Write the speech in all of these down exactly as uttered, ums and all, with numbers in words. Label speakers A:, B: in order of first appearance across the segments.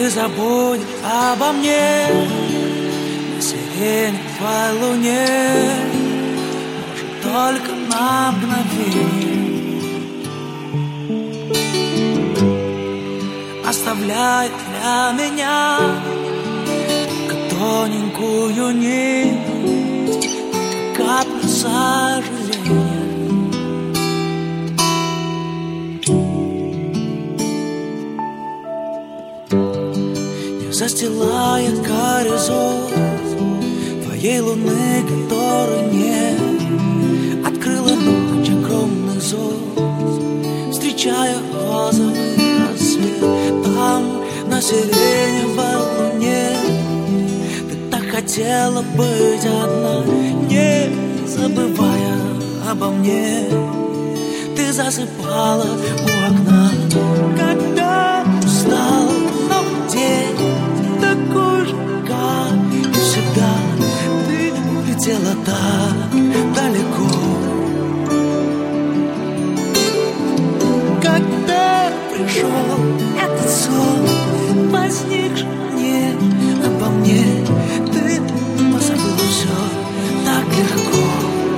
A: Ты забудешь обо мне на сиреневой луне, может, только на мгновение, оставляя для меня только тоненькую нить, каплю сожаления. Застилая горизонт твоей луны, которой нет, открыла ночь огромных звезд, встречая розовый рассвет. Там, на сиреневой луне, ты так хотела быть одна, не забывая обо мне. Ты засыпала у окна, когда устал новый день, такой же, как и всегда. Ты улетела так далеко. Когда пришел этот сон, возникший мне обо мне, ты позабыла все так легко.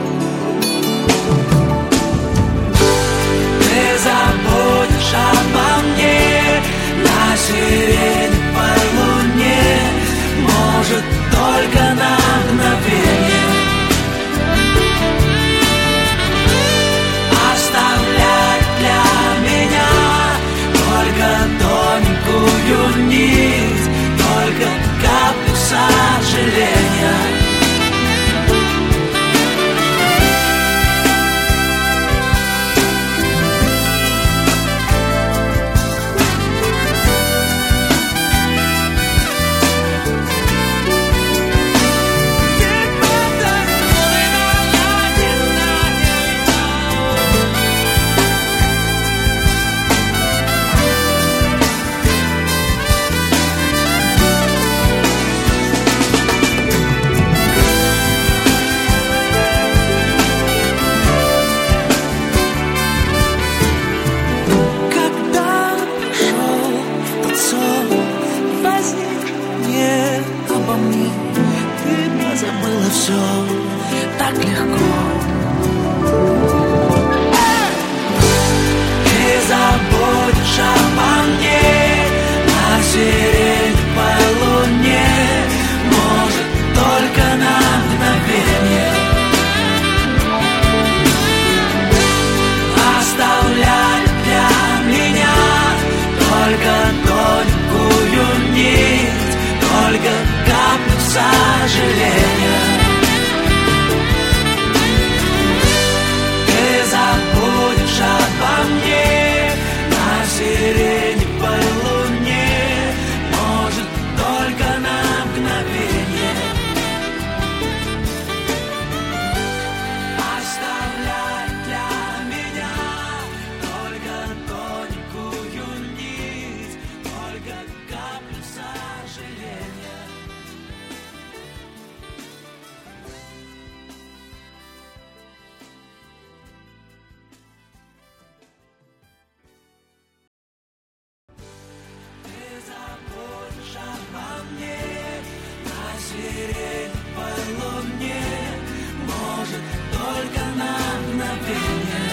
A: Ты забудешь обо мне на сиреневой луне, может, только на мгновение, оставляй для меня только тоненькую нить, только каплю сожаления. Забыла все так легко. Ты забудешь обо мне на сиреневой луне, может, только на мгновение, оставляй для меня только тоненькую нить, только каплю сожаления. Ты забудешь обо мне на сиреневой луне, может, только на мгновение, оставляй для меня только тоненькую нить, только каплю сожаления. Сиреневой луне, может, только на мгновение,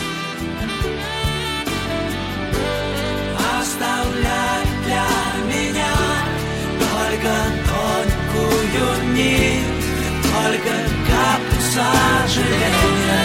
A: оставляй для меня только тонкую нить, только каплю сожаления.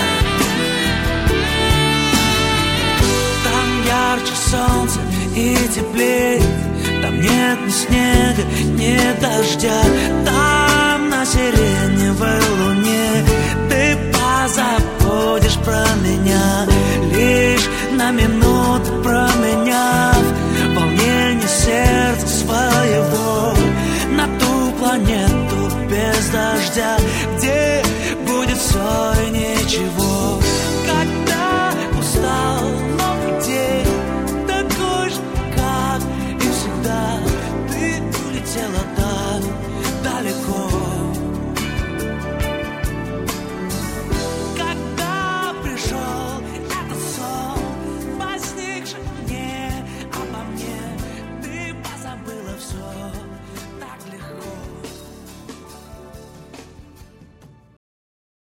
A: Там ярче солнце и теплее, там нет ни снега, ни дождя. Там на сиреневой луне ты позабудешь про меня, лишь на минуту променяв волнение сердца своего на ту планету без дождя, где будет все и ничего. Когда устал новый день, такой же, как и всегда, ты улетела так далеко.